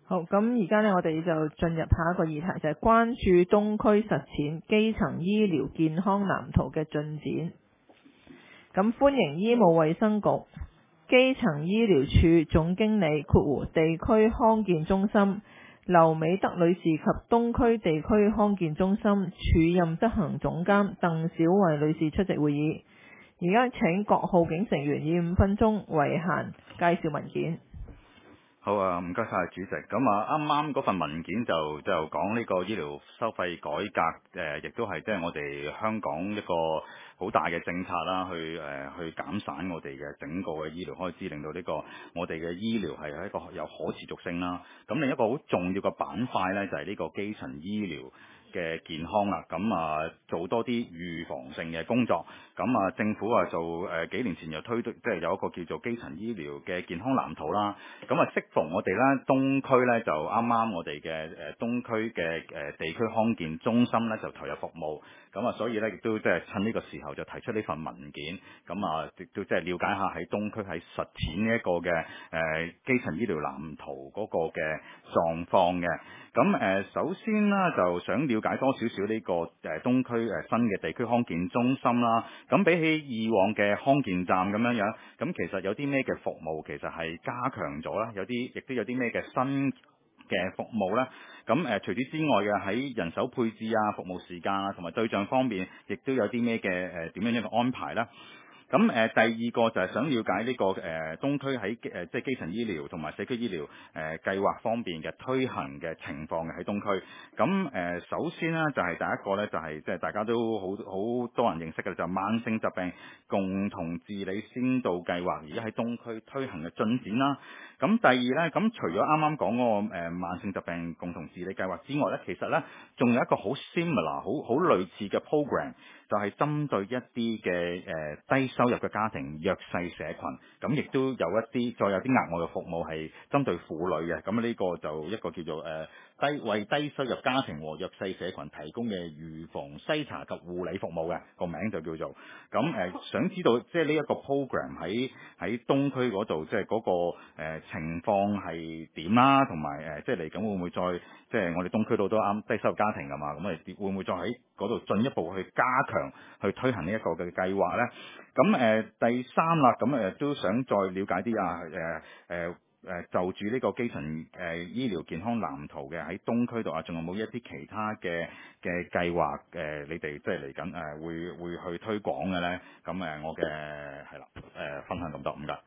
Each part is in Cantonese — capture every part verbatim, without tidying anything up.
好，咁而家呢，我哋就進入下一個議題，就係、是、關注東區實踐基層醫療健康藍圖嘅進展。咁歡迎醫務衛生局基層醫療處總經理括弧地區康健中心劉美德女士及東區地區康健中心署任執行總監鄧小慧女士出席會議。而家請各號警成員以五分鐘為限介紹文件。 好啊，唔該晒主席。咁啊，啱啱嗰份文件就就講呢個醫療收費改革，誒，亦都係即係我哋香港一個好大嘅政策啦，去誒去減省我哋嘅整個嘅醫療開支，令到呢個我哋嘅醫療係一個有可持續性啦。咁另一個好重要嘅板塊呢，就係呢個基層醫療嘅健康啦，咁啊做多啲預防性嘅工作，咁啊政府啊做誒、呃、幾年前又推即係有一個叫做基層醫療嘅健康藍圖啦，咁啊適逢我哋咧東區咧就啱啱我哋嘅誒東區嘅誒地區康健中心咧就投入服務，咁啊所以咧亦都即係趁呢個時候就提出呢份文件，咁啊亦都即係了解下喺東區喺實踐呢一個嘅誒、呃、基層醫療藍圖嗰個嘅狀況嘅。咁誒、呃，首先啦，就想了解多少少呢個誒、呃、東區誒、呃、新嘅地區康健中心啦。咁比起以往嘅康健站咁樣樣，咁其實有啲咩嘅服務其實係加強咗啦，有啲亦都有啲咩嘅新嘅服務咧。咁誒、呃，除此之外嘅喺人手配置啊、服務時間啊同埋對象方面，亦都有啲咩嘅誒點樣樣嘅安排啦。咁誒、呃、第二個就係想了解呢、這個誒、呃、東區喺誒、呃、即係基層醫療同埋社區醫療誒、呃、計劃方面嘅推行嘅情況嘅喺東區。咁誒、呃、首先呢，就係、是、第一個呢，就係、是、即係大家都好好多人認識嘅就係、是、慢性疾病共同治理先導計劃，而家喺東區推行嘅進展啦。咁第二呢，咁除咗啱啱講嗰個、呃、慢性疾病共同治理計劃之外呢，其實呢仲有一個好 similar 好好類似嘅 program。就係針對一啲嘅誒低收入嘅家庭、弱勢社群，咁亦都有一啲再有啲額外嘅服務係針對婦女嘅，咁呢個就一個叫做誒、呃、低為低收入家庭和弱勢社群提供嘅預防篩查及護理服務嘅個名就叫做咁誒、呃。想知道即係呢一個 program 喺喺東區嗰度，即係嗰個、呃、情況係點啦，同埋誒即係嚟緊會唔會再即係我哋東區度都啱低收入家庭㗎嘛，咁誒會唔會再喺嗰度進一步去加強去推行呢一個嘅計劃呢？咁誒、呃、第三啦，咁誒、呃、都想再了解啲啊誒誒誒就住呢個基層誒、呃、醫療健康藍圖嘅喺東區度啊，仲有冇一啲其他嘅嘅計劃誒、呃？你哋即係嚟緊誒會會去推廣嘅呢？咁誒、呃、我嘅係啦誒分享咁多，唔該。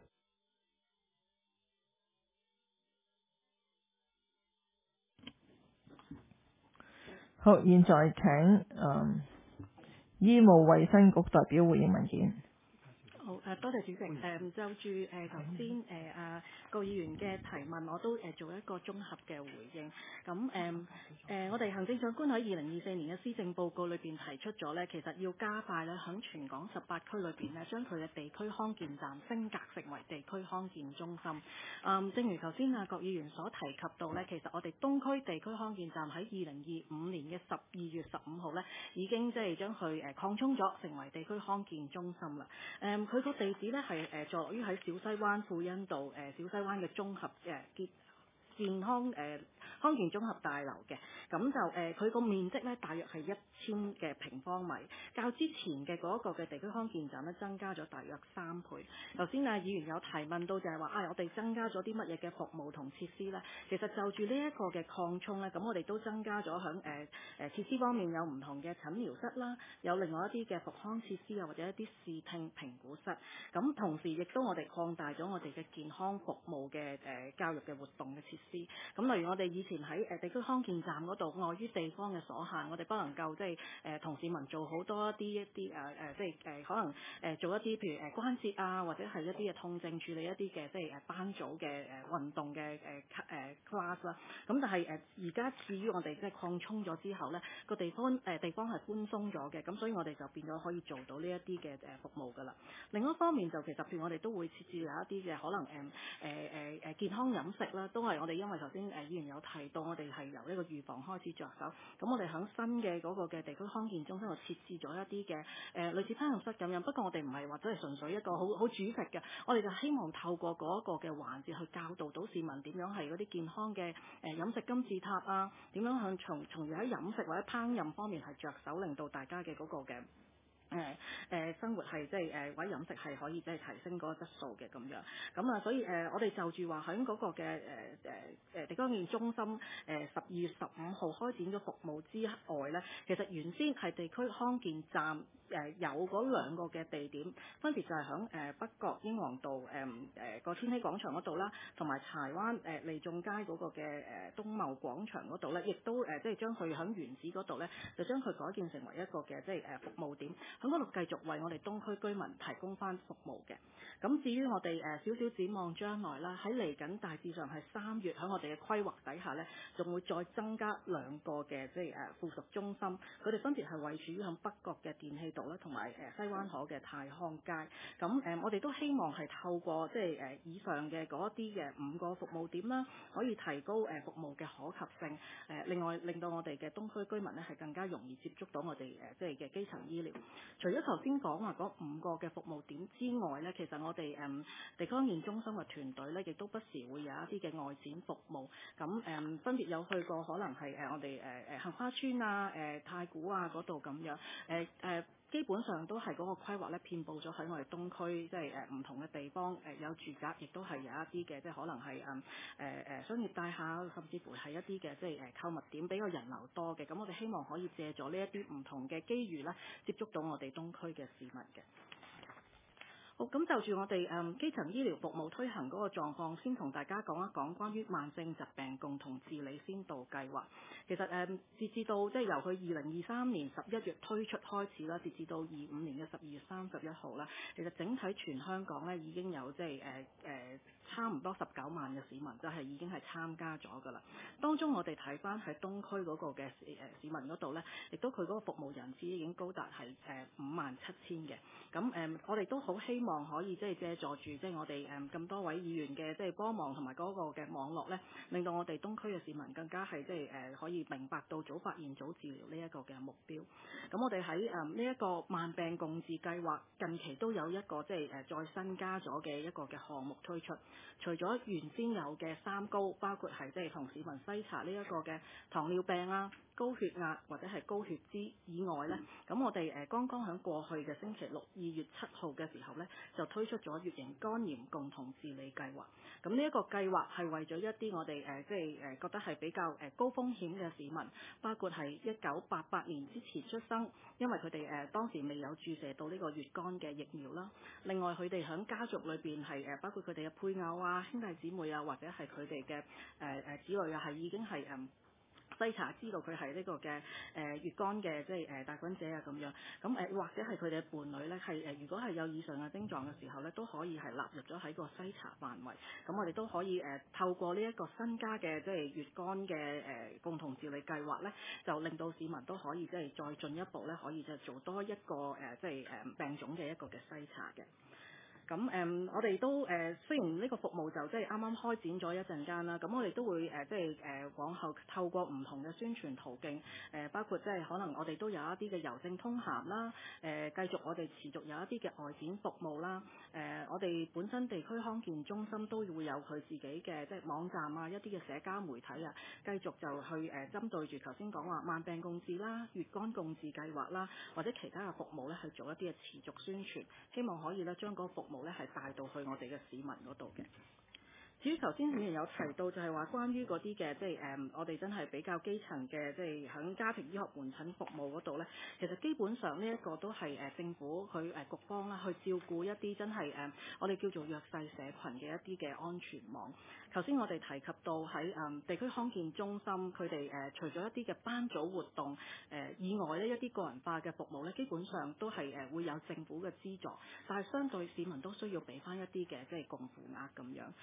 好，現在請嗯醫務衛生局代表回應文件。 好誒，多謝主席。誒、嗯、就住誒頭先誒阿郭議員嘅提問，我都誒做一個綜合嘅回應。咁誒誒，我哋行政長官喺二零二四年嘅施政報告裏邊提出咗咧，其實要加快咧響全港十八區裏邊咧，將佢嘅地區康健站升格成為地區康健中心。嗯，正如頭先阿郭議員所提及到咧，其實我哋東區地區康健站喺二零二五年嘅十二月十五號咧，已經即係將佢誒擴充咗成為地區康健中心啦。誒、嗯，佢個地址咧係誒坐落於喺小西灣富恩道誒、呃、小西灣嘅綜合誒健健康誒、呃、康健綜合大樓嘅。咁就誒佢個面積咧大約係一千嘅平方米，較之前嘅嗰一個嘅地區康健站咧增加咗大約三倍。頭先啊議員有提問到就係話啊，我哋增加咗啲乜嘢嘅服務同設施咧？其實就住呢一個嘅擴充咧，咁我哋都增加咗響誒誒設施方面有唔同嘅診療室啦，有另外一啲嘅復康設施啊，或者一啲視聽評估室。咁同時亦都我哋擴大咗我哋嘅健康服務嘅誒、呃、教育嘅活動嘅設施。咁例如我哋以前喺誒地區康健站嗰度，礙於地方嘅所限，我哋不能夠即係誒同市民做好多一啲一啲誒誒即係誒、呃、可能誒、呃、做一啲譬如誒關節啊，或者係一啲嘅痛症處理一啲嘅即係誒班組嘅誒運動嘅誒誒 class 啦。咁但係誒而家至於我哋即係擴充咗之後咧，個地方誒、呃、地方係寬鬆咗嘅，咁所以我哋就變咗可以做到呢一啲嘅誒服務㗎啦。另一方面就其實譬如我哋都會設置有一啲嘅可能誒誒誒誒健康飲食啦，都係我哋因為頭先誒議員有提提到我哋係由呢個預防開始着手。咁我哋喺新嘅嗰個嘅地區康健中心就設置咗一啲嘅誒類似烹飪室咁樣，不過我哋唔係話真係純粹一個好好煮食嘅，我哋就希望透過嗰一個嘅環節去教導到市民點樣係嗰啲健康嘅誒飲食金字塔啊，點樣向從從而喺飲食或者烹飪方面係着手，令到大家嘅嗰個嘅誒誒、呃、生活係即係誒或者飲食係可以即係提升嗰個質素嘅咁樣，咁啊所以誒、呃、我哋就住話喺嗰個嘅誒誒誒地區康健中心誒十二月十五號開展咗服務之外咧，其實原先係地區康健站誒、呃、有嗰兩個嘅地點，分別就係響誒北角英皇道誒誒個千禧廣場嗰度啦，同埋柴灣誒利眾街嗰個嘅誒東茂廣場嗰度咧，亦都誒即係將佢響原址嗰度咧，就將佢改建成為一個嘅即係誒服務點。喺嗰度繼續為我哋東區居民提供翻服務嘅。咁至於我哋誒少少展望將來啦，喺嚟緊大致上係三月喺我哋嘅規劃底下咧，仲會再增加兩個嘅即係誒附屬中心，佢哋分別係位處於響北角嘅電氣道啦，同埋誒西灣河嘅泰康街。咁誒我哋都希望係透過即係誒以上嘅嗰一啲嘅五個服務點啦，可以提高誒服務嘅可及性。誒另外令到我哋嘅東區居民咧係更加容易接觸到我哋誒即係嘅基層醫療。除咗頭先講話嗰五個嘅服務點之外咧，其實我哋誒地區康健中心嘅團隊咧，亦都不時會有一啲嘅外展服務。咁誒分別有去過可能係誒我哋誒誒杏花村啊、誒太古啊嗰度咁樣，誒誒基本上都係嗰個規劃咧，遍佈咗喺我哋東區，即係誒唔同嘅地方誒有住宅，亦都係有一啲嘅即係可能係誒誒誒商業大廈，甚至乎係一啲嘅即係誒購物點比較人流多嘅。咁我哋希望可以借助呢一啲唔同嘅機遇咧，接觸到我哋東區嘅市民嘅。好，咁就住我哋誒、嗯、基層醫療服務推行嗰個狀況，先同大家講一講關於慢性疾病共同治理先導計劃。其實誒、嗯，截至到即係由佢二零二三年十一月推出開始啦，截至到二五年嘅十二月三十一號啦，其實整體全香港咧已經有即係誒誒差唔多十九萬嘅市民，就係已經係參加咗㗎啦。當中我哋睇翻喺東區嗰個嘅誒市民嗰度咧，亦都佢嗰個服務人次已經高達係誒五萬七千嘅。咁誒、嗯，我哋都好希望可以即係借助住即係我哋誒咁多位議員嘅即係幫忙同埋嗰個嘅網絡咧，令到我哋東區嘅市民更加係即係誒可以明白到早發現早治療呢一個嘅目標。咁我哋喺誒呢一個慢病共治計劃近期都有一個即係誒再新加咗嘅一個嘅項目推出，除咗原先有嘅三高，包括係即係同市民篩查呢一個嘅糖尿病啊、高血壓或者係高血脂以外咧，咁我哋誒剛剛喺過去嘅星期六二月七號嘅時候咧，就推出咗乙型肝炎共同治理計劃。咁呢一個計劃係為咗一啲我哋誒即係誒覺得係比較誒高風險嘅市民，包括係一九八八年之前出生，因為佢哋誒當時未有注射到呢個乙肝嘅疫苗啦。另外佢哋喺家族裏邊係誒包括佢哋嘅配偶啊、兄弟姊妹啊，或者係佢哋嘅誒誒子女啊，係已經係誒篩查知道佢係呢個嘅誒乙肝嘅即係誒帶菌者啊咁樣，咁誒或者係佢哋嘅伴侶咧係誒如果係有以上嘅症狀嘅時候咧，都可以係納入咗喺個篩查範圍。咁我哋都可以誒透過呢一個新加嘅即係乙肝嘅誒共同治理計劃咧，就令到市民都可以即係再進一步咧，可以就做多一個誒即係誒病種嘅一個嘅篩查嘅。咁誒、嗯，我哋都誒、呃，雖然呢個服務就即係啱啱開展咗一陣間啦，咁我哋都會誒、呃，即係誒、呃、往後透過唔同嘅宣傳途徑，誒、呃、包括即係可能我哋都有一啲嘅郵政通函啦，誒、呃、繼續我哋持續有一啲嘅外展服務啦，誒、呃、我哋本身地區康健中心都會有佢自己嘅即係網站啊，一啲嘅社交媒體啊，繼續就去誒、呃、針對住頭先講話慢病共治啦、乙肝共治計劃啦，或者其他嘅服務咧，去做一啲嘅持續宣傳，希望可以咧將嗰個服務咧係帶到去我哋嘅市民嗰度嘅。至於頭先議員有提到就係話關於嗰啲嘅即係誒，我哋真係比較基層嘅，即係喺家庭醫學門診服務嗰度咧，其實基本上呢一個都係誒政府佢誒局方啦去照顧一啲真係誒我哋叫做弱勢社群嘅一啲嘅安全網。頭先我哋提及到喺誒地區康健中心，佢哋誒除咗一啲嘅班組活動誒以外咧，一啲個人化嘅服務咧，基本上都係誒會有政府嘅資助，但係相對市民都需要俾翻一啲嘅即係共付額咁樣。咁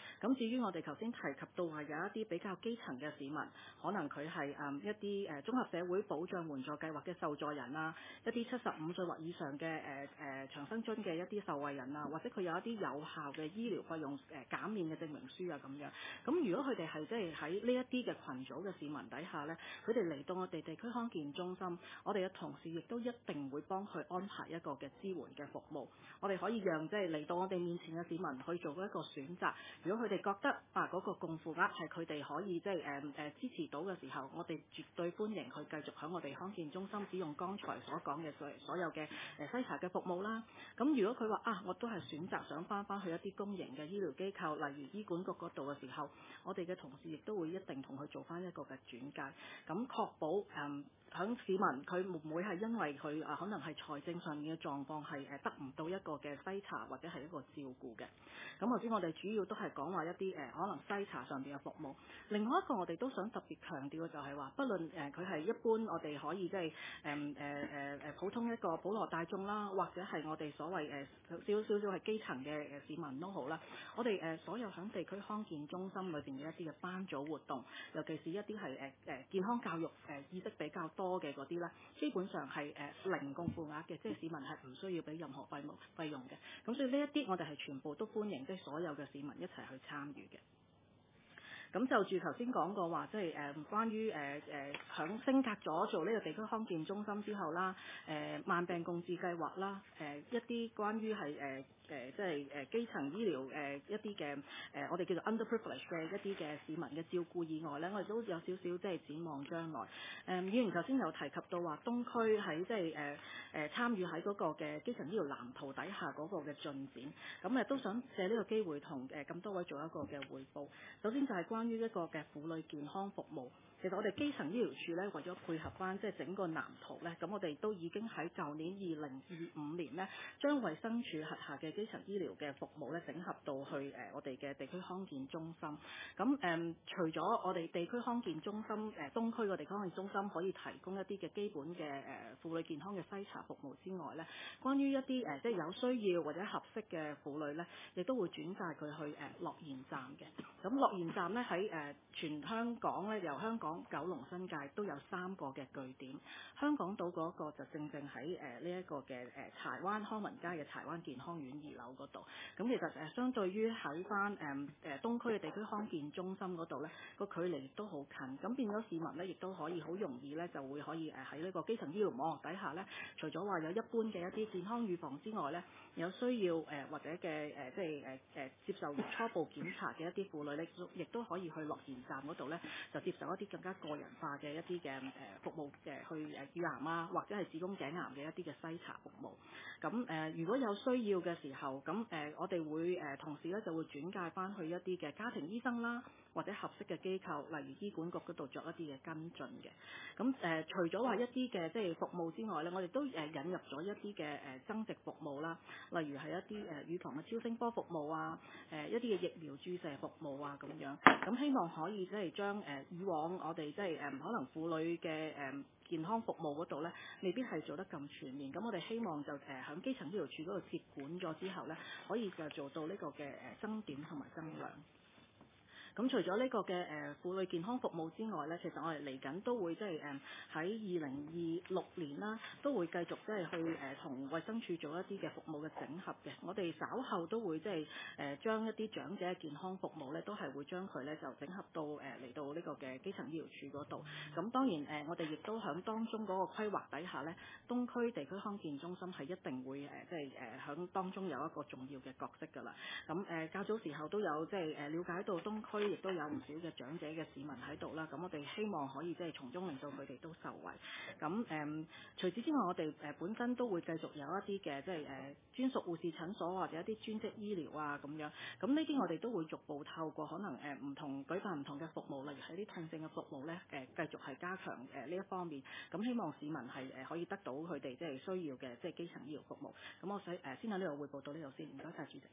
至於我哋頭先提及到話有一啲比較基層嘅市民，可能佢係誒一啲誒綜合社會保障援助計劃嘅受助人啦，一啲七十五歲或以上嘅誒誒長生津嘅一啲受惠人啊，或者佢有一啲有效嘅醫療費用誒減免嘅證明書啊咁樣。咁如果佢哋係即係喺呢一啲嘅群組嘅市民底下呢，佢哋嚟到我哋地區康健中心，我哋嘅同事亦都一定會幫佢安排一個嘅支援嘅服務。我哋可以讓即係嚟到我哋面前嘅市民去做一個選擇。如果佢哋覺得啊嗰個共付額係佢哋可以即係誒誒支持到嘅時候，我哋絕對歡迎佢繼續喺我哋康健中心使用剛才所講嘅所所有嘅誒篩查嘅服務啦。咁如果佢話啊，我都係選擇想翻翻去一啲公營嘅醫療機構，例如醫管局嗰度嘅時候，我哋嘅同事亦都會一定同佢做翻一個嘅轉介，咁確保誒。嗯響市民佢會唔會係因為佢啊可能係財政上面嘅狀況係誒得唔到一個嘅篩查或者係一個照顧嘅？咁頭先我哋主要都係講話一啲誒可能篩查上邊嘅服務。另外一個我哋都想特別強調嘅就係話，不論誒佢係一般我哋可以即係誒誒誒誒普通一個普羅大眾啦，或者係我哋所謂誒少少少係基層嘅誒市民都好啦。我哋誒所有響地區康健中心裏邊嘅一啲嘅班組活動，尤其是一啲係誒誒健康教育誒意識比較多多嘅嗰啲咧，基本上係誒零共付額嘅，即係市民係唔需要俾任何費務費用嘅。咁所以呢一啲我哋係全部都歡迎，即係所有嘅市民一齊去參與嘅。咁就住頭先講過話，即係誒關於誒誒響升格咗做呢個地區康健中心之後啦，誒、呃、慢病共治計劃啦，誒、呃、一啲關於係誒誒即係誒基層醫療誒、呃、一啲嘅誒我哋叫做 underprivileged 嘅一啲嘅市民嘅照顧以外咧，我哋都有少少即係展望將來。誒、呃、議員頭先有提及到話東區喺即係誒誒參與喺嗰個嘅基層醫療藍圖底下嗰個嘅進展，咁誒都想借呢個機會同誒咁多位做一個嘅彙報。首先就係關於一個嘅婦女健康服務。其實我哋基層醫療處咧，為咗配合翻即係整個藍圖咧，咁我哋都已經喺舊年二零二五年咧，將衛生署轄下嘅基層醫療嘅服務咧整合到去誒我哋嘅地區康健中心。咁誒、嗯，除咗我哋地區康健中心誒東區嘅地區康健中心可以提供一啲嘅基本嘅誒婦女健康嘅篩查服務之外咧，關於一啲誒即係有需要或者合適嘅婦女咧，亦都會轉介佢去誒樂賢站嘅。咁樂賢站咧喺誒全香港咧，由香港、九龍、新界都有三個嘅據點。香港島嗰個就正正喺誒呢一個嘅誒柴灣康文街嘅柴灣健康院二樓嗰度。咁其實誒相對於喺翻誒誒東區嘅地區康健中心嗰度咧，個距離亦都好近。咁變咗市民咧，亦都可以好容易咧，就會可以誒喺呢個基層醫療網絡底下咧，除咗話有一般嘅一啲健康預防之外咧，有需要誒或者嘅誒即係誒誒接受初步檢查嘅一啲婦女咧，亦都可以去樂賢站嗰度咧，就接受一啲更加個人化嘅一啲嘅誒服務嘅去誒乳癌啊，或者係子宮頸癌嘅一啲嘅篩查服務。咁誒、呃，如果有需要嘅時候，咁誒、呃、我哋會誒、呃、同時咧就會轉介翻去一啲嘅家庭醫生啦，或者合適嘅機構，例如醫管局嗰度作一啲嘅跟進嘅。咁誒、呃，除咗話一啲嘅即係服務之外咧，我哋都誒引入咗一啲嘅誒增值服務啦，例如係一啲誒預防嘅超聲波服務啊，誒、呃、一啲嘅疫苗注射服務啊咁樣。咁希望可以即係將誒以往我哋即係誒可能婦女嘅誒、呃、健康服務嗰度咧，未必係做得咁全面。咁我哋希望就誒喺基層醫療處嗰度接管咗之後咧，可以就做到呢個嘅誒增點同埋增量。咁除咗呢個嘅誒婦女健康服務之外咧，其實我哋嚟緊都會即係誒喺二零二六年啦，都會繼續即係去誒同衛生署做一啲嘅服務嘅整合嘅。我哋稍後都會即係誒將一啲長者嘅健康服務咧，都係會將佢咧就整合到誒嚟到呢個嘅基層醫療處嗰度。咁當然誒，我哋亦都喺當中嗰個規劃底下咧，東區地區康健中心係一定會誒即係誒喺當中有一個重要嘅角色㗎啦。咁誒較早時候都有即係誒瞭解到東區亦都有唔少嘅長者嘅市民喺度啦，咁我哋希望可以即係從中令到佢哋都受惠。咁誒、嗯，除此之外，我哋誒本身都會繼續有一啲嘅即係誒專屬護士診所或者一啲專職醫療啊咁樣。咁呢啲我哋都會逐步透過可能誒唔同舉辦唔同嘅服務，例如喺啲痛症嘅服務咧誒繼續係加強誒呢一方面。咁希望市民係誒可以得到佢哋即係需要嘅即係基層醫療服務。咁我想誒先喺呢度匯報到呢度先，唔該晒主席。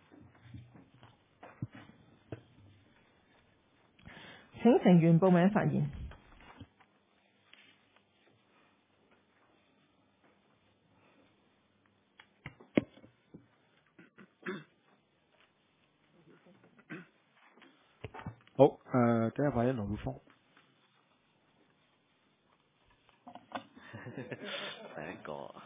請成員報名發言。 好，誒、呃，第一位盧曉峰。 第一個誒、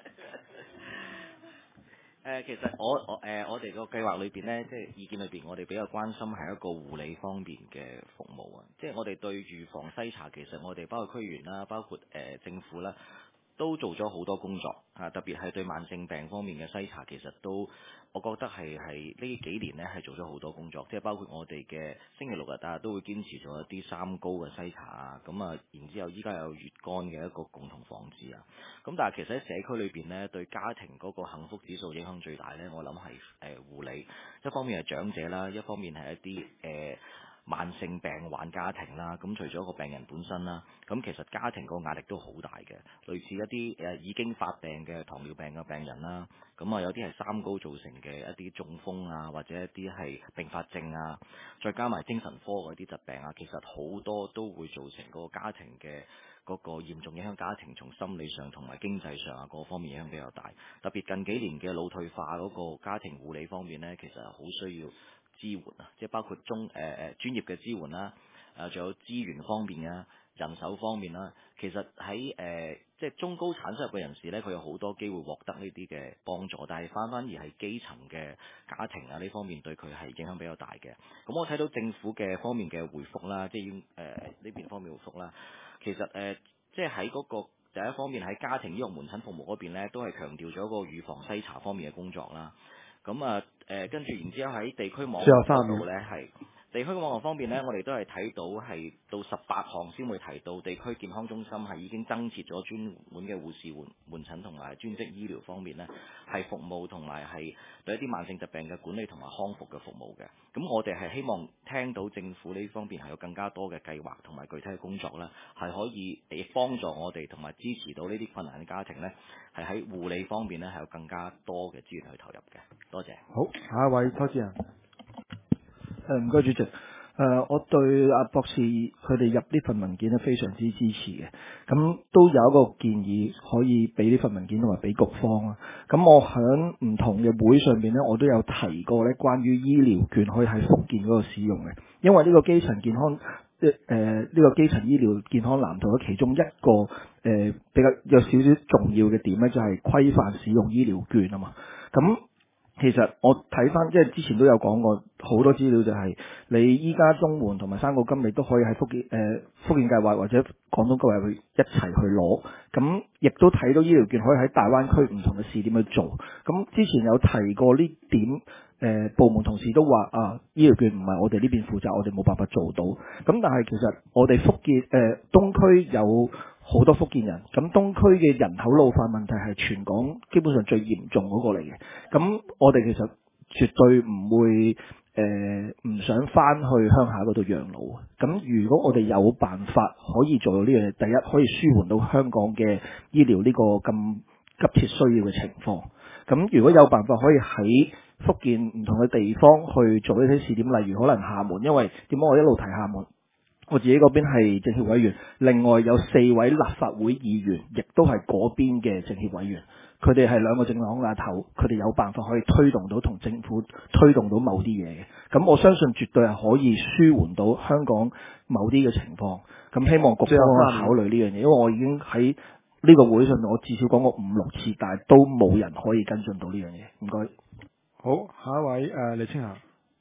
呃，其實我我誒、呃、我哋個計劃裏邊咧，即係意見裏邊，我哋比較關心係一個護理方面嘅服務啊。即係我哋對預防篩查，其實我哋包括區員啦，包括誒、呃、政府啦，都做咗好多工作啊。特別係對慢性病方面嘅篩查，其實都我覺得係係呢幾年咧係做咗好多工作。即係包括我哋嘅星期六日啊，都會堅持做一啲三高嘅篩查啊。咁啊，然之後依家有乙肝嘅一個共同防治啊。咁但係其實喺社區裏邊咧，對家庭嗰個幸福指數影響最大咧，我諗係誒護理。一方面係長者啦，一方面係一啲誒、呃、慢性病患家庭啦。咁除咗個病人本身啦，咁其實家庭個壓力都好大嘅。類似一啲誒已經發病嘅糖尿病嘅病人啦，咁啊有啲係三高造成嘅一啲中風啊，或者一啲係併發症啊，再加埋精神科嗰啲疾病啊，其實好多都會造成嗰個家庭嘅嗰個嚴重影響家庭，從心理上同埋經濟上啊各方面影響比較大。特別近幾年嘅腦退化嗰個家庭護理方面呢，其實係好需要支援啊，即係包括中誒誒、呃、專業嘅支援啦，誒、呃、仲有資源方面啊、人手方面啦。其實喺誒、呃、即係中高產收入嘅人士呢，佢有好多機會獲得呢啲嘅幫助，但係反反而係基層嘅家庭啊呢方面對佢係影響比較大嘅。咁我睇到政府嘅方面嘅回覆啦，即係誒呢邊方面回覆啦，其實誒、呃、即係喺嗰個第一方面喺家庭醫學門診服務嗰邊呢，都係強調咗個預防篩查方面嘅工作啦。咁啊誒跟住然之後喺地區網絡嗰度呢係。地區網絡方面呢，我哋都係睇到係到十八項先會提到地區健康中心係已經增設咗專門嘅護士門門診同埋專職醫療方面呢，係服務同埋係對一啲慢性疾病嘅管理同埋康復嘅服務嘅。咁我哋係希望聽到政府呢方面係有更加多嘅計劃同埋具體嘅工作呢，係可以誒幫助我哋同埋支持到呢啲困難嘅家庭呢，係喺護理方面呢係有更加多嘅資源去投入嘅。多謝。 好，下一位周志仁。誒唔該主席，誒、呃、我對阿博士佢哋入呢份文件咧非常之支持嘅，咁都有一個建議可以俾呢份文件同埋俾局方啦。咁我喺唔同嘅會上面咧，我都有提過咧關於醫療券可以喺福建嗰度使用嘅，因為呢個基層健康誒誒呢個基層醫療健康藍圖嘅其中一個誒、呃、比較有少少重要嘅點咧，就係、是、規範使用醫療券啊嘛，咁。其實我睇翻，即係之前都有講過好多資料，就係你依家綜援同埋生果金，你都可以喺福建誒、呃、福建計劃或者廣東計劃去一齊去攞。咁亦都睇到醫療券可以喺大灣區唔同嘅試點去做。咁之前有提過呢點，誒、呃、部門同事都話啊，醫療券唔係我哋呢邊負責，我哋冇辦法做到。咁但係其實我哋福建誒、呃、東區有好多福建人，咁東區嘅人口老化問題係全港基本上最嚴重嗰個嚟嘅。咁我哋其實絕對唔會誒唔、呃、想翻去鄉下嗰度養老。咁如果我哋有辦法可以做到呢樣嘢，第一可以舒緩到香港嘅醫療呢個咁急切需要嘅情況。咁如果有辦法可以喺福建唔同嘅地方去做一啲試點，例如可能廈門，因為點解我一路提廈門？我自己嗰邊係政協委員，另外有四位立法會議員，亦都係嗰邊嘅政協委員。佢哋係兩個政黨嘅頭，佢哋有辦法可以推動到同政府推動到某啲嘢嘅。咁我相信絕對係可以舒緩到香港某啲嘅情況。咁希望局方考慮呢樣嘢，因為我已經喺呢個會上，我至少講過五六次，但係都冇人可以跟進到呢樣嘢。唔該。 好，下一位誒、呃、李青霞。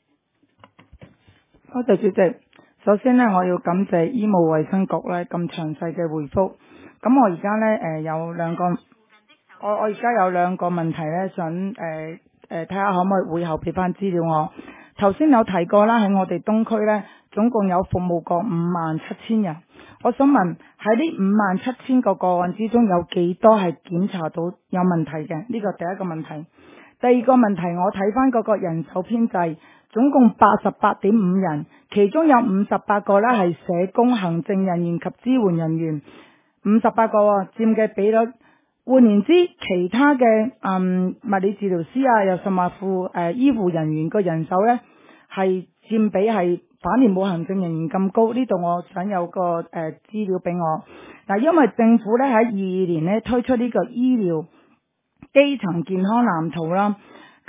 多謝主席。首先呢，我要感謝醫務衛生局咧咁詳細嘅回覆。咁我而家咧誒有兩個，我我而家有兩個問題咧，想誒誒睇下可唔可以會後俾翻資料我。頭先有提過啦，喺我哋東區咧，總共有服務過五萬七千人。我想問喺呢五萬七千個個案之中，有幾多係檢查到有問題嘅？呢個第一個問題。第二個問題，我睇翻嗰個人手編制。總共八十八點五人，其中有五十八個咧係社工、行政人員及支援人員，五十八個佔嘅比率。換言之，其他嘅嗯物理治療師啊，又甚至乎誒醫護人員個人手咧係佔比係反而冇行政人員咁高。呢度我想有個誒資料俾我。嗱，因為政府咧喺二二年咧推出呢個醫療基層健康藍圖啦。誒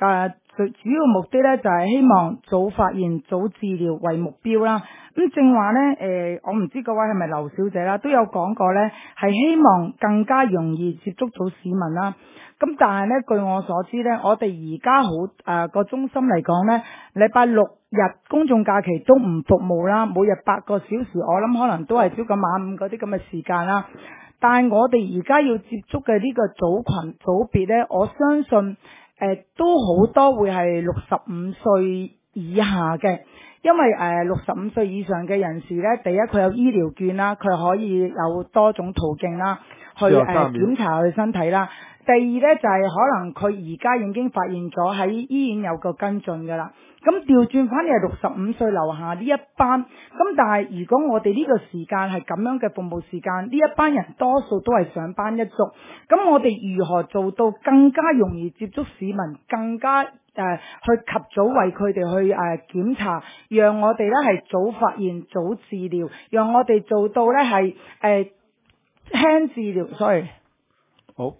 最主要目的咧就係希望早發現、早治療為目標啦。咁正話咧，誒，我唔知各位係咪劉小姐啦，都有講過咧，係希望更加容易接觸到市民啦。咁但係咧，據我所知咧，我哋而家好誒個中心嚟講咧，禮拜六日公眾假期都唔服務啦，每日八個小時，我諗可能都係朝九晚五嗰啲咁嘅時間啦。但係我哋而家要接觸嘅呢個組群組別咧，我相信誒、呃、都好多會係六十五歲以下嘅，因為誒六十五歲以上嘅人士咧，第一佢有醫療券啦，佢可以有多種途徑啦，去誒、呃、檢查佢身體啦。第二咧就係、是、可能佢而家已經發現咗喺醫院有個跟進㗎啦。咁調轉翻嚟係六十五歲樓下呢一班，咁但係如果我哋呢個時間係咁樣嘅服務時間，呢一班人多數都係上班一族，咁我哋如何做到更加容易接觸市民，更加誒、呃、去及早為佢哋去誒、呃、檢查，讓我哋咧係早發現、早治療，讓我哋做到咧係誒輕治療。sorry。 好，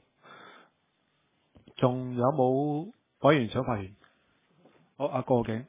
仲有冇委員想發言？好，阿郭景。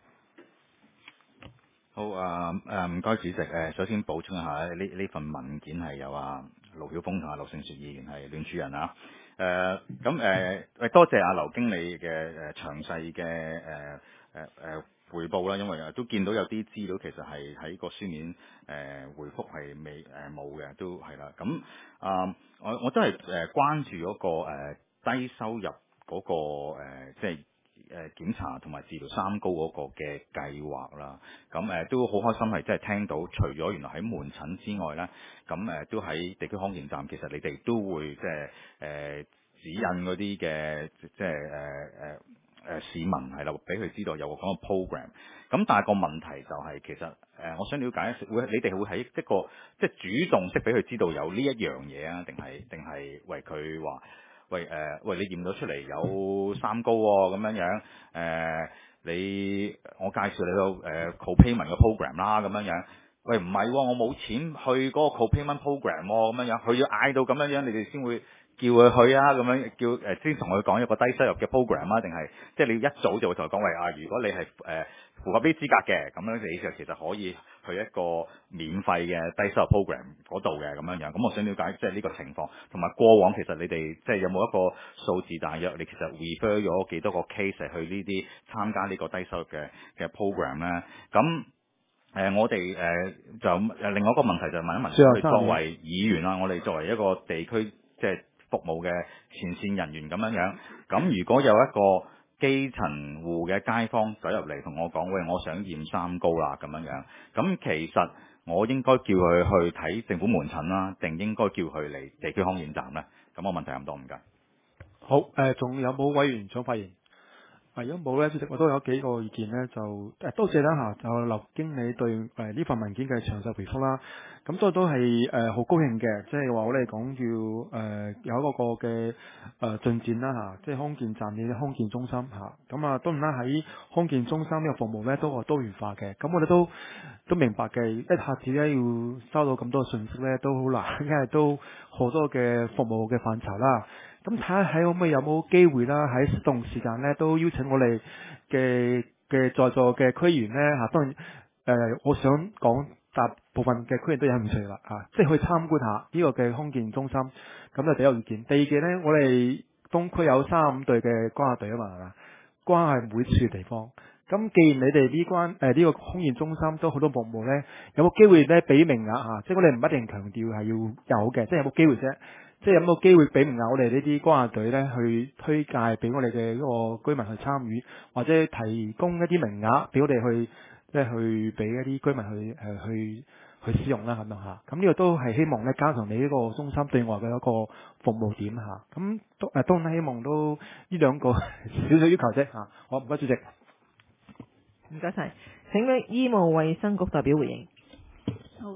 好啊，誒唔該主席，誒首先補充一下呢呢份文件係有啊盧曉峰同阿劉勝雪議員係聯署人啊，誒咁誒誒多謝阿劉經理嘅誒詳細嘅誒誒誒彙報啦，因為都見到有啲資料其實係喺個書面誒、呃、回覆係未誒冇嘅，都係啦，咁啊、呃、我我都係誒關注嗰、那個、呃、低收入嗰、那個、呃、即係。誒檢查同埋治療三高嗰個嘅計劃啦，咁誒都好開心係即係聽到，除咗原來喺門診之外咧，咁誒都喺地區康健站，其實你哋都會即係誒指引嗰啲嘅即係誒誒誒市民係啦，俾佢知道有個咁嘅 program。咁但係個問題就係、是、其實誒，我想了解會你哋會喺一個即係主動式俾佢知道有呢一樣嘢啊，定係定係為佢話？喂誒、呃，喂你驗到出嚟有三高喎、哦，咁樣樣誒、呃，你我介紹你個誒 copayment 嘅 program 啦，咁樣樣。喂唔係喎，我冇錢去嗰個 copayment program 喎、哦，咁樣樣，佢要嗌到咁樣樣，你哋先會叫佢去啊，咁樣叫誒先同佢講一個低收入嘅 program 啊，定係即係你一早就會同佢講喂啊，如果你係誒、呃、符合呢啲資格嘅，咁樣你就其實可以去一個免費嘅低收入 program 嗰度嘅咁樣樣。咁我想了解即係呢個情況，同埋過往其實你哋即係有冇一個數字大約，你其實 refer 咗幾多個 case 去呢啲參加呢個低收入嘅嘅 program 咧？咁誒、呃，我哋誒、呃、就誒另外一個問題就問一問，我哋作為議員啦，我哋作為一個地區即係服務嘅前線人員咁樣樣，咁如果有一個基層戶嘅街坊走入嚟同我講，喂，我想驗三高啦咁樣樣，咁其實我應該叫佢去睇政府門診啦，定應該叫佢嚟地區康健站咧？咁我問題咁多，唔該。 好，誒，仲有冇委員想發言？啊，如果冇咧，主席我都有幾個意見咧，就誒多謝啦嚇，就劉經理對誒呢份文件嘅詳細回覆啦。咁所以都係誒好高興嘅，即係話我哋講要誒、呃、有一個個嘅誒進展啦嚇，即係康健站嘅康健中心嚇。咁啊當然啦，喺康健中心呢個服務咧都係多元化嘅。咁我哋都都明白嘅，一下子咧要收到咁多信息咧都好難，因為都好多嘅服務嘅範疇啦。咁睇下喺可唔可以有冇機會啦，喺適當時間咧都邀請我哋嘅嘅在座嘅區議員咧嚇，當然誒、呃，我想講大部分嘅區議員都有興趣啦嚇，即係去參觀下呢個嘅康健中心，咁就第一個意見。第二件咧，我哋東區有三五隊嘅關愛隊啊嘛，係嘛？關愛每處嘅地方。咁既然你哋呢關誒呢個康健中心都好多服務咧，有冇機會咧俾名額嚇？即係我哋唔一定強調係要有嘅，即係有冇機會啫？即係有冇機會俾名額我哋呢啲關愛隊咧去推介俾我哋嘅嗰個居民去參與，或者提供一啲名額俾我哋去即係去俾一啲居民去誒、呃、去去使用啦咁樣嚇。咁呢個都係希望咧加強你呢個中心對外嘅一個服務點嚇。咁都誒當然希望都呢兩個少少要求啫嚇。好，唔該主席。 唔該晒，請俾醫務衛生局代表回應。 好，誒、呃、多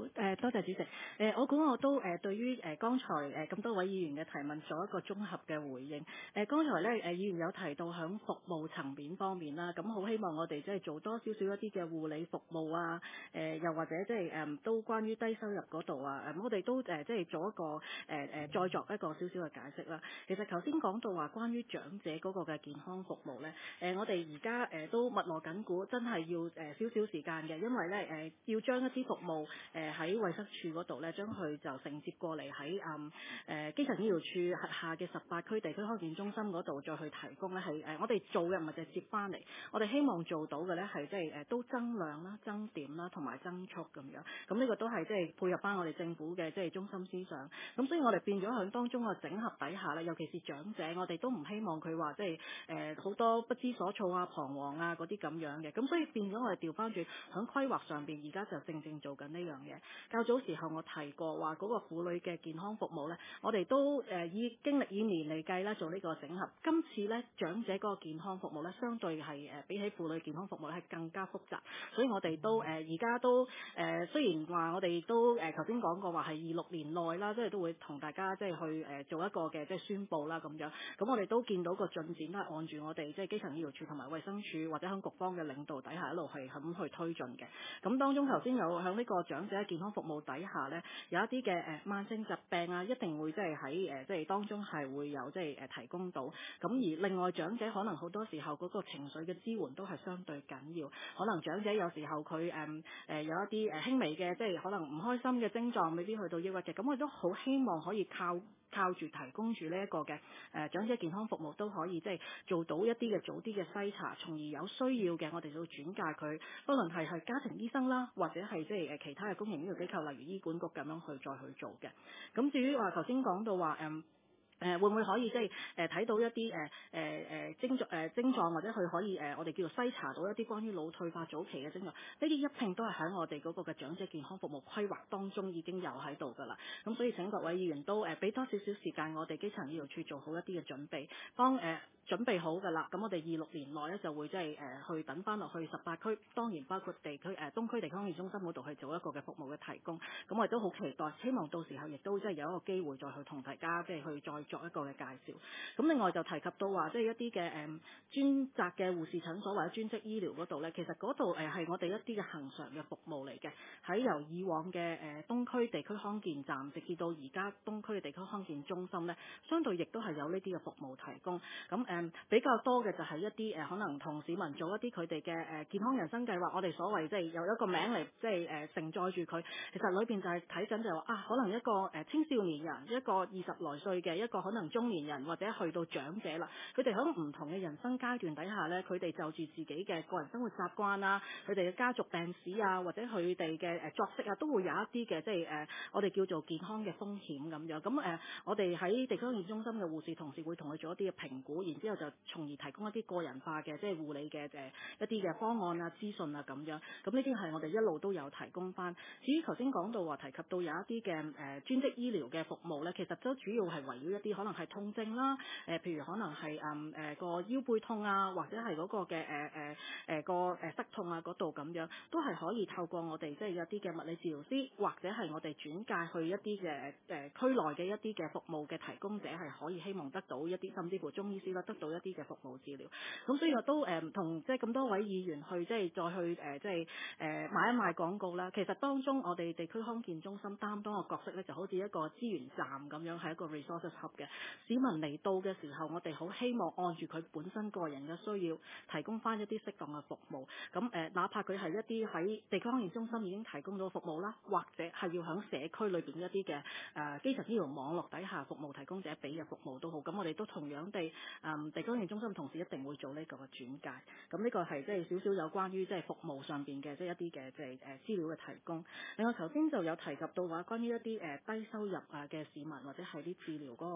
多謝主席。誒、呃，我估我都誒、呃、對於誒、呃、剛才誒咁、呃、多位議員嘅提問做一個綜合嘅回應。誒、呃，剛才咧誒、呃、議員有提到響服務層面方面啦，咁好希望我哋即係做多少少一啲嘅護理服務啊，誒、呃、又或者即係誒都關於低收入嗰度啊，誒、呃、我哋都誒、呃、即係做一個誒誒、呃、再作一個少少嘅解釋啦。其實頭先講到話關於長者嗰個嘅健康服務咧，誒、呃、我哋而家誒都密鑼緊鼓，真係要誒少少時間嘅，因為咧誒、呃、要將一啲服務誒喺衛生署嗰度咧，將佢就承接過嚟喺誒誒基層醫療處轄下嘅十八區地區康健中心嗰度再去提供咧，係誒、呃、我哋做嘅唔係就係接翻嚟，我哋希望做到嘅咧係即係誒都增量啦、增點啦同埋增速咁樣，咁呢個都係即係配合翻我哋政府嘅即係中心思想，咁所以我哋變咗喺當中嘅整合底下咧，尤其是長者，我哋都唔希望佢話即係誒好多不知所措啊、彷徨啊嗰啲咁樣嘅，咁所以變咗我哋調翻轉喺規劃上邊，而家就正正做緊呢樣嘢。較早時候我提過話嗰個婦女嘅健康服務咧，我哋都誒以經歷以年嚟計咧做呢個整合。今次咧長者嗰個健康服務咧，相對係誒比起婦女健康服務咧係更加複雜，所以我哋都誒而家都誒、呃、雖然話我哋都誒頭先講過話係二六年內啦，即係都會同大家即係去誒做一個嘅即係宣佈啦咁樣。咁我哋都見到個進展都係按住我哋即係基層醫療處同埋衛生署或者喺局方嘅領導底下一路係咁去推進嘅。咁當中頭先有喺呢個長者健康服務底下咧，有一啲嘅誒慢性疾病啊，一定會即係喺誒即係當中係會有即係誒提供到。咁而另外長者可能好多時候嗰個情緒嘅支援都係相對緊要，可能長者有時候佢誒誒有一啲誒輕微嘅即係可能唔開心嘅症狀，未必去到抑鬱嘅。咁我哋都好希望可以靠靠住提供住呢一個嘅誒、呃、長者健康服務都可以即係做到一啲嘅早啲嘅篩查，從而有需要嘅我哋就會轉介佢，不論係係家庭醫生啦，或者係即係誒其他嘅公營醫療機構，例如醫管局咁樣去再去做嘅。咁至於話頭先講到話誒。嗯誒、呃、會唔會可以即係誒睇到一啲誒誒誒症狀誒症狀，或者佢可以誒、呃、我哋叫做篩查到一啲關於腦退化早期嘅症狀？呢啲一併都係喺我哋嗰個嘅長者健康服務規劃當中已經有喺度㗎啦。咁所以請各位議員都誒俾、呃、多少少時間，我哋基層醫療處做好一啲嘅準備，當誒。呃準備好㗎啦，咁我哋二六年內咧就會即係誒去等翻落去十八區，當然包括地區誒、呃、東區地區康健中心嗰度去做一個嘅服務嘅提供。咁我哋都好期待，希望到時候亦都即係有一個機會再去同大家即係去再作一個嘅介紹。咁另外就提及到話即係一啲嘅誒專責嘅護士診所或者專職醫療嗰度咧，其實嗰度誒係我哋一啲嘅恆常嘅服務嚟嘅，喺由以往嘅誒、呃、東區地區康健站，直至到而家東區嘅地區康健中心咧，相對亦都係有呢啲嘅服務提供。咁誒。嗯、比較多嘅就係一啲誒、呃、可能同市民做一啲佢哋嘅誒健康人生計劃，我哋所謂即係有一個名嚟即係誒承載住佢。其實裏邊就係睇緊就係話啊，可能一個誒、呃、青少年人，一個二十來歲嘅，一個可能中年人或者去到長者啦，佢哋喺唔同嘅人生階段底下咧，佢哋就住自己嘅個人生活習慣啊，佢哋嘅家族病史啊，或者佢哋嘅誒作息啊，都會有一啲嘅即係誒、呃、我哋叫做健康嘅風險咁樣。咁誒、呃，我哋喺地區康健中心嘅護士同事會同佢做一啲嘅評估，然之後就從而提供一啲個人化嘅即係護理嘅誒一啲嘅方案啊、資訊啊咁樣。咁呢啲係我哋一路都有提供翻。至於頭先講到話提及到有一啲嘅誒專職醫療嘅服務咧，其實都主要係圍繞一啲可能係痛症啦，誒、呃、譬如可能係誒誒個腰背痛啊，或者係嗰個嘅誒誒誒個誒膝痛啊嗰度咁樣，都係可以透過我哋即係有啲嘅物理治療師，或者係我哋轉介去一啲嘅誒區內嘅一啲嘅服務嘅提供者，係可以希望得到一啲甚至乎中醫師啦，得到一啲嘅服務治療。咁所以我都誒同即係咁多位議員去即係再去誒即係誒賣一賣廣告啦。其實當中我哋地區康健中心擔當嘅角色咧，就好似一個資源站咁樣，係一個 resources hub 嘅。市民嚟到嘅時候，我哋好希望按住佢本身個人嘅需要，提供翻一啲適當嘅服務。咁誒，哪怕佢係一啲喺地區康健中心已經提供到服務啦，或者係要喺社區裏邊一啲嘅誒基層醫療網絡底下服務提供者俾嘅服務都好。咁我哋都同樣地誒、嗯、地區康健中心同事一定會做呢個嘅轉介。咁呢個係即係少少有關於即係服務上邊嘅即係一啲嘅即係誒資料嘅提供。另外頭先就有提及到話關於一啲誒低收入啊嘅市民或者係啲治療嗰個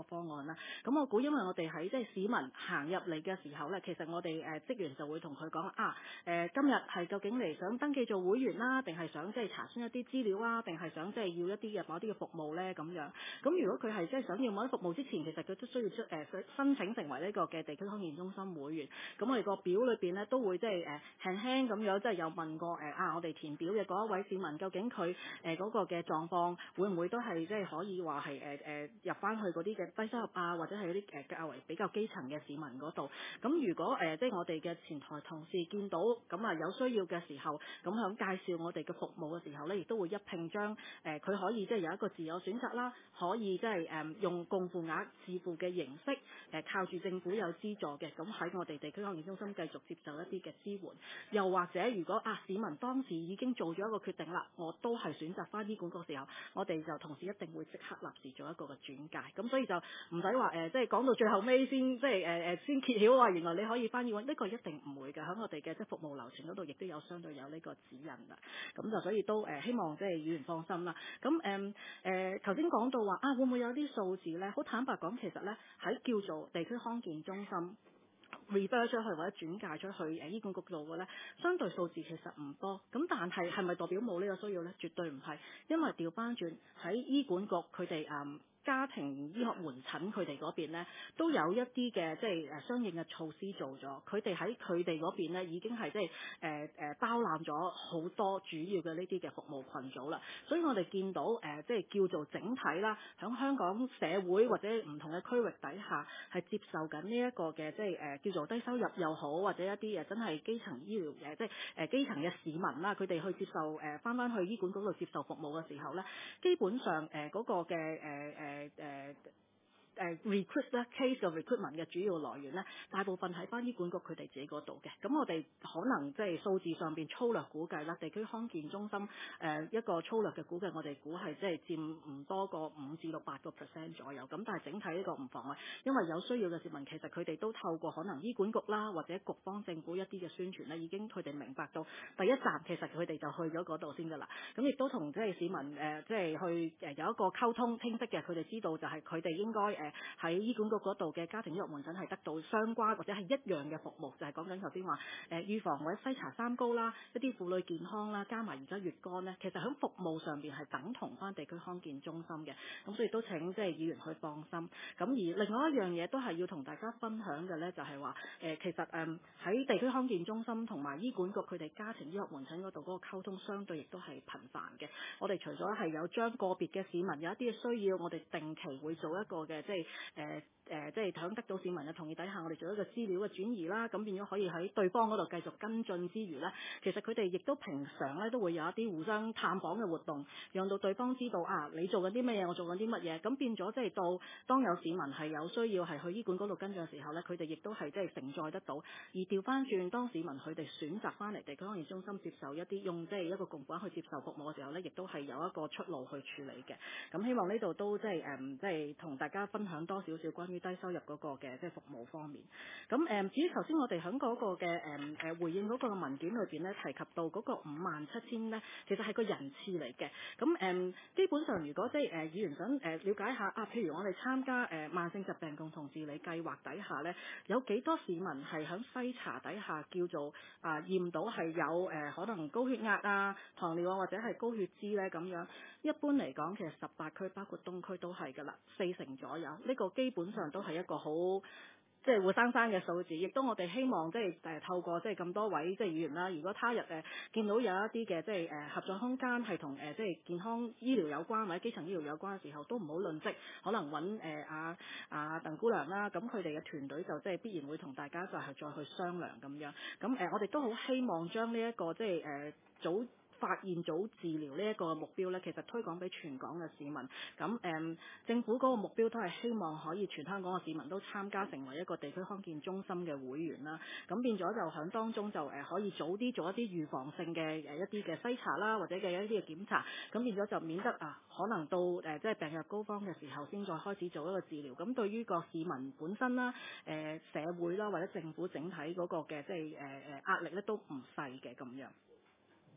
方案啦。咁我估因為我哋喺即係市民行入嚟嘅時候咧，其實我哋誒職員就會同佢講啊誒今日係究竟嚟想登記做會員啦，定係想即係查詢一啲資料啊，定係想即係要一啲嘅某啲嘅服務咧咁樣。咁如果佢係即係想要某啲服務之前，其實佢都需要出誒、呃、申請成為呢個嘅地區康健中心會員。咁我哋個表裏邊咧都會即係誒輕輕咁樣即係有問過誒、呃、啊，我哋填表嘅嗰一位市民究竟佢誒嗰個嘅狀況會唔會都係即係可以話係誒誒入翻去嗰啲嘅低收入啊，或者係嗰啲誒較為比較基層嘅市民嗰度。咁如果誒、呃、即係我哋嘅前台同事見到咁啊有需要嘅時候，咁響介紹我哋嘅服務嘅時候咧，亦都會一併將誒佢可以即係有一個自由選擇啦，可以即係誒用共付額自付嘅形式誒、呃、靠住政府有資助嘅，咁喺我哋地區康健中心繼續接受一啲嘅支援。又或者如果啊市民當時已經做咗一個決定啦，我都係選擇翻醫管局嘅時候，我哋就同時一定會即刻立時做一個嘅轉介。咁所以就唔使話誒，即係講到最後尾先，即係誒誒先揭曉話原來你可以翻醫院，呢、這個一定唔會嘅。喺我哋嘅即係服務流程嗰度，亦都有相對有呢個指引啦。咁就所以都誒、呃、希望即係議員放心啦。咁誒誒頭先講到話啊，會唔會有啲數字咧？好坦白講，其實咧喺叫做地區康健中心refer 出去或者轉介出去誒醫管局做嘅咧，相對數字其實唔多。咁但係係咪代表冇呢個需要咧？絕對唔係，因為調翻轉喺醫管局佢哋誒家庭醫學門診佢哋嗰邊咧，都有一啲嘅即係誒相應嘅措施做咗。佢哋喺佢哋嗰邊咧已經係即係誒誒包攬咗好多主要嘅呢啲嘅服務群組啦。所以我哋見到誒、呃、即係叫做整體啦，喺香港社會或者唔同嘅區域底下係接受緊呢一個嘅即係誒、呃、叫做低收入又好，或者一啲誒真係基層醫療嘅即係誒、呃、基層嘅市民啦，佢哋去接受誒翻翻去醫管局度接受服務嘅時候咧，基本上誒嗰、呃那個嘅誒誒。呃呃誒誒誒 recruit 咧 case 嘅 recruitment 嘅主要來源咧，大部分喺翻醫管局佢哋自己嗰度嘅。咁我哋可能即係數字上邊粗略估計啦，地區康健中心誒、呃、一個粗略嘅估計，我哋估係即係佔唔多過五至到八個 percent 左右。咁但係整體呢個唔妨礙，因為有需要嘅市民其實佢哋都透過可能醫管局啦或者局方政府一啲嘅宣傳咧，已經佢哋明白到第一站其實佢哋就去咗嗰度先㗎啦。咁亦都同即係市民誒即係去誒有一個溝通清晰嘅，佢哋知道就係佢哋應該誒喺醫管局嗰度嘅家庭醫學門診係得到相關或者係一樣嘅服務，就係講緊頭先話誒預防或者篩查三高啦，一啲婦女健康啦，加埋而家乙肝咧，其實喺服務上邊係等同翻地區康健中心嘅，咁所以都請即係議員去放心。咁而另外一樣嘢都係要同大家分享嘅咧，就係話誒其實誒喺地區康健中心同埋醫管局佢哋家庭醫學門診嗰度嗰個溝通相對亦都係頻繁嘅。我哋除咗係有將個別嘅市民有一啲嘅需要，我哋定期會做一個嘅即係誒誒，即係響得到市民嘅同意底下，我哋做一個資料嘅轉移啦，咁變咗可以喺對方嗰度繼續跟進之餘咧，其實佢哋亦都平常咧都會有一啲互相探訪嘅活動，讓到對方知道啊，你做緊啲乜嘢，我做緊啲乜嘢，咁變咗即係到當有市民係有需要係去醫館嗰度跟進嘅時候咧，佢哋亦都係即係承載得到。而調翻轉，當市民佢哋選擇翻嚟地區康健中心接受一啲用即係一個共款去接受服務嘅時候咧，亦都係有一個出路去處理嘅。咁希望呢度都即係誒，即係同大家分享多少少關於低收入嗰個嘅即係服務方面。咁誒，至於頭先我哋喺嗰個嘅誒誒回應嗰個文件裏邊咧，提及到嗰個五萬七千咧，其實係個人次嚟嘅。咁誒，基本上如果即係誒議員想誒了解下啊，譬如我哋參加誒慢性疾病共同治理計劃底下咧，有幾多市民係喺篩查底下叫做啊驗到係有誒可能高血壓啊、糖尿啊或者係高血脂咧咁樣。一般嚟講，其實十八區包括東區都係㗎啦，四成左右。呢個基本上都係一個好即係活生生嘅數字，亦都我哋希望即係誒透過即係咁多位即係議員啦，如果他日誒見到有一啲嘅即係誒合作空間係同誒即係健康醫療有關或者基層醫療有關嘅時候，都唔好吝嗇，可能揾誒阿阿鄧姑娘啦，咁佢哋嘅團隊就即係必然會同大家就係再去商量咁樣。咁誒我哋都好希望將呢一個即係誒早發現早治療呢一個目標咧，其實推廣俾全港嘅市民。咁誒、嗯，政府嗰個目標都係希望可以全香港嘅市民都參加成為一個地區康健中心嘅會員啦。咁變咗就響當中就誒可以早啲做一啲預防性嘅誒一啲嘅篩查啦，或者嘅一啲嘅檢查。咁變咗就免得啊，可能到誒即係病入膏肓嘅時候先再開始做一個治療。咁對於個市民本身啦、誒、呃、社會啦或者政府整體嗰個嘅即係誒誒壓力咧都唔細嘅咁樣。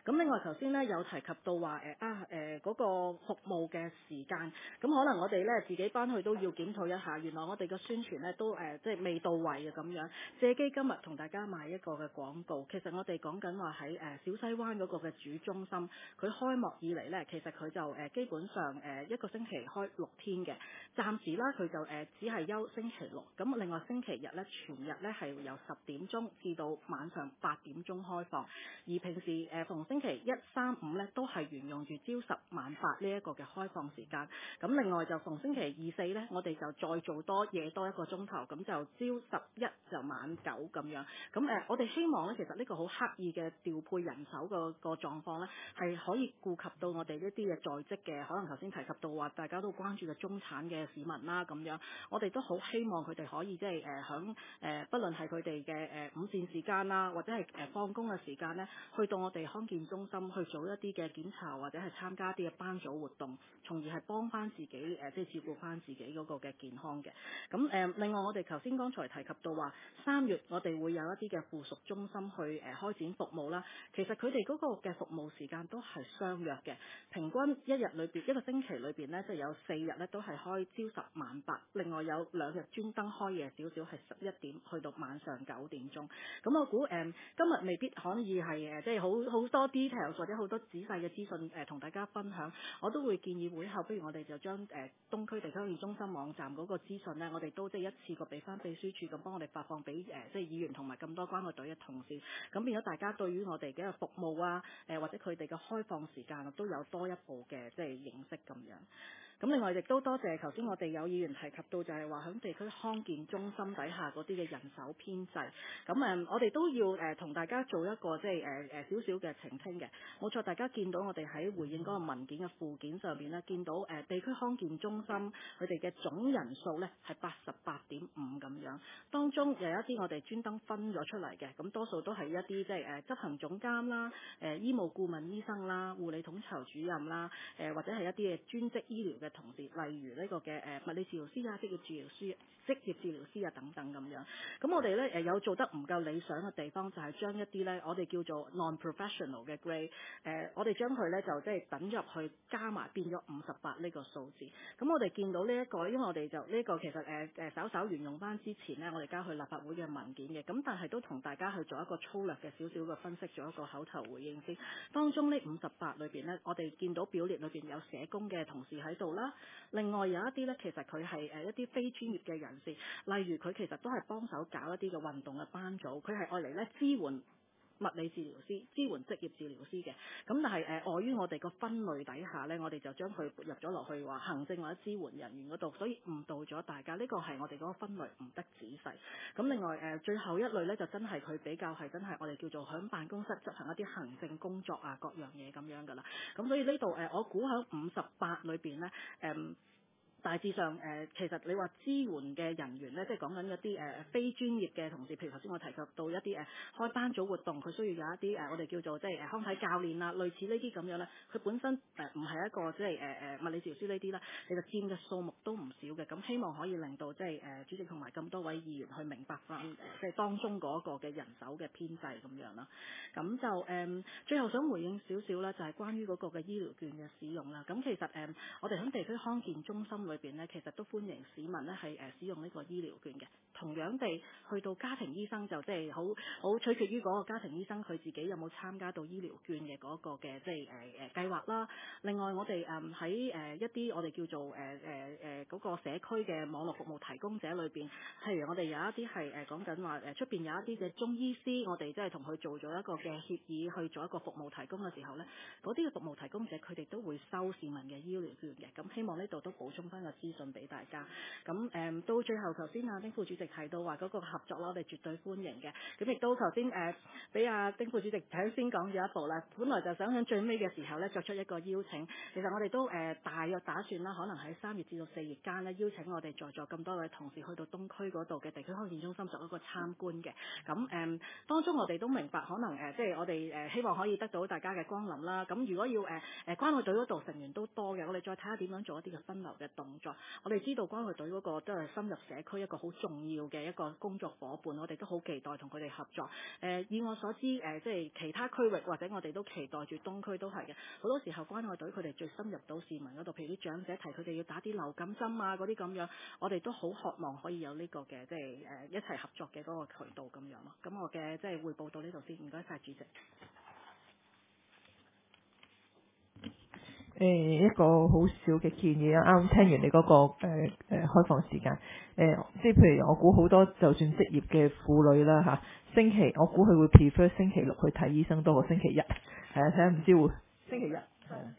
咁另外頭先咧有提及到話誒啊誒嗰個服務嘅時間，咁可能我哋咧自己翻去都要檢討一下，原來我哋嘅宣傳咧都誒即係未到位嘅咁樣。借機今日同大家賣一個嘅廣告，其實我哋講緊話喺誒小西灣嗰個嘅主中心，佢開幕以嚟咧，其實佢就誒基本上誒一個星期開六天嘅，暫時啦佢就誒只係休星期六，咁另外星期日咧全日咧係由十點鐘至到晚上八點鐘開放，而平時誒逢星期一、三、五咧都係沿用住朝十晚八呢一個嘅開放時間，咁另外就逢星期二四咧，我哋就再做多夜多一個鐘頭，咁就朝十一就晚九咁樣，咁誒我哋希望咧，其實呢個好刻意嘅調配人手個個狀況咧，係可以顧及到我哋一啲嘅在職嘅，可能頭先提及到話大家都關注嘅中產嘅市民啦咁樣，我哋都好希望佢哋可以即係誒響誒，不論係佢哋嘅誒午膳時間啦，或者係誒放工嘅時間咧，去到我哋康健中心去做一啲嘅檢查，或者係參加啲嘅班組活動，從而係幫翻自己誒，即係照顧翻自己嗰個嘅健康嘅。咁誒，另外我哋頭先剛才提及到話，三月我哋會有一啲嘅附屬中心去誒開展服務啦。其實佢哋嗰個嘅服務時間都係相約嘅，平均一日裏邊一個星期裏邊咧，即係有四日咧都係開朝十晚八，另外有兩日專登開夜少少，係十一點去到晚上九點鐘。咁我估誒、嗯、今日未必可以係誒即係好好多 details 或者好多仔細嘅資訊誒同大家分享，我都會建議會後不如我哋就將誒、呃、東區地區康健中心網站嗰個資訊咧，我哋都即係一次過俾翻秘書處咁幫我哋發放俾誒、呃、即係議員同埋咁多關愛隊嘅同事，咁變咗大家對於我哋嘅服務啊誒、呃、或者佢哋嘅開放時間啊都有多一步嘅即係認識咁樣。咁另外亦都多謝頭先我哋有議員提及到就係話響地區康健中心底下嗰啲嘅人手編制，咁誒我哋都要誒同大家做一個即係誒誒少少嘅澄清嘅。冇錯，大家見到我哋喺回應嗰個文件嘅附件上邊咧，見到誒地區康健中心佢哋嘅總人數咧係八十八點五咁樣，當中有一啲我哋專登分咗出嚟嘅，咁多數都係一啲即係誒執行總監啦、誒醫務顧問醫生啦、護理統籌主任啦、誒或者係一啲嘅專職醫療嘅同事，例如呢個嘅誒物理治療師啊、職業治療師、職業治療師啊等等咁樣。咁我哋咧誒有做得唔夠理想嘅地方，就係將一啲咧我哋叫做 non-professional 嘅 grade，誒我哋將佢咧就即係等入去加埋變咗五十八呢個數字。咁我哋見到呢、這、一個，因為我哋就呢、這個其實誒誒稍稍沿用翻之前咧，我哋交去立法會嘅文件嘅，咁但係都同大家去做一個粗略嘅少少嘅分析，做一個口頭回應先。當中呢五十八裏邊咧，我哋見到表列裏邊有社工嘅同事喺度啦，另外有一啲咧其實佢係誒一啲非專業嘅人士，例如佢其實都係幫手搞一啲嘅運動嘅班組，佢係愛嚟咧支援物理治療師、支援職業治療師嘅，咁但係誒礙於我哋個分類底下咧，我哋就將佢入咗落去話行政或者支援人員嗰度，所以誤導咗大家。呢個係我哋嗰個分類唔得仔細。咁另外誒、呃、最後一類咧就真係佢比較係真係我哋叫做響辦公室執行一啲行政工作啊各樣嘢咁樣㗎啦。咁所以呢度誒我估響五十八裏邊咧誒。嗯大致上誒、呃，其實你話支援嘅人員咧，即係講緊一啲誒、呃、非專業嘅同事，譬如頭先我提及到一啲誒、呃、開班組活動，佢需要有一啲誒、呃、我哋叫做即係誒康體教練啊，類似呢啲咁樣咧，佢本身誒唔係一個即係誒誒物理治療師呢啲啦，其實佔嘅數目都唔少嘅。咁希望可以令到即係誒、呃、主席同埋咁多位議員去明白翻誒即係當中嗰個嘅人手嘅編制咁樣啦。咁就誒、呃、最後想回應少少啦，就係關於嗰個嘅醫療券嘅使用啦。咁其實誒、呃、我哋喺地區康健中心裏邊咧，其實都歡迎市民咧係誒使用呢個醫療券嘅。同樣地，去到家庭醫生就即係好好取決於嗰個家庭醫生佢自己有冇參加到醫療券嘅嗰個嘅即係誒誒計劃啦。另外我哋誒喺誒一啲我哋叫做誒誒誒嗰個社區嘅網絡服務提供者裏邊，譬如我哋有一啲係誒講緊話誒出邊有一啲嘅中醫師，我哋即係同佢做咗一個嘅協議去做一個服務提供嘅時候咧，嗰啲嘅服務提供者佢哋都會收市民嘅醫療券嘅。咁希望呢度都補充翻個資訊俾大家。咁誒、嗯、到最後頭先阿丁副主席提到話嗰個合作啦，我哋絕對歡迎嘅。咁亦都頭先誒俾阿丁副主席頭先講咗一步啦，本來就想喺最尾嘅時候咧作出一個邀請。其實我哋都誒、呃、大約打算啦，可能喺三月至到四月間咧邀請我哋在座咁多位同事去到東區嗰度嘅地區康健中心作一個參觀嘅。咁誒、嗯、當中我哋都明白可能誒、呃、即係我哋誒、呃、希望可以得到大家嘅光臨啦。咁如果要誒誒關愛隊嗰度成員都多嘅，我哋再睇下點樣做一啲嘅分流嘅動作。我哋知道關愛隊嗰個都係深入社區一個好重要嘅一個工作伙伴，我哋都好期待同佢哋合作。誒、呃，以我所知，誒、呃、即係其他區域或者我哋都期待住東區都係嘅。好多時候關愛隊佢哋最深入到市民嗰度，譬如啲長者提佢哋要打啲流感針啊嗰啲咁樣，我哋都好渴望可以有呢個嘅即係誒、呃、一齊合作嘅嗰個渠道咁樣咯。咁我嘅即係匯報到呢度先，唔該晒主席。 誒、一個好少嘅建議啊！啱啱聽完你嗰、個誒誒、呃呃、開放時間，誒、呃、即係譬如我估好多就算職業嘅婦女啦嚇，星期我估佢會 prefer 星期六去睇醫生多過星期日，係啊，睇下唔知會星期日係啊。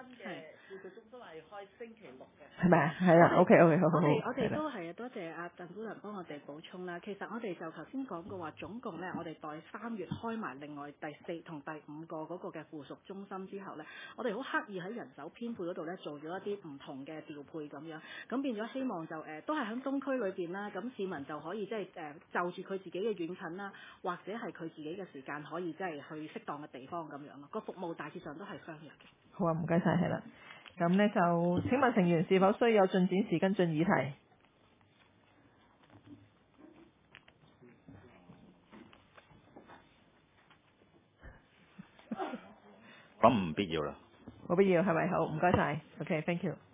係咪啊？係啦，OK OK，好好好。 我哋我哋係啦都係啊，多謝阿鄧姑娘幫我哋補充啦。其實我哋就頭先講過話，總共咧，我哋待三月開埋另外第四同第五個嗰個嘅附屬中心之後咧，我哋好刻意喺人手編配嗰度咧做咗一啲唔同嘅調配咁樣，咁變咗希望就誒、呃、都係喺東區裏邊啦，咁市民就可以即係誒就住佢自己嘅遠近啦，或者係佢自己嘅時間可以即係去適當嘅地方咁樣咯。個服務大致上都係相若嘅。 好啊，唔該晒，係啦。咁呢就請問成員是否需有進展時跟進議題？ 咁唔必要啦。 冇必要係咪？好，唔該晒。OK，thank you。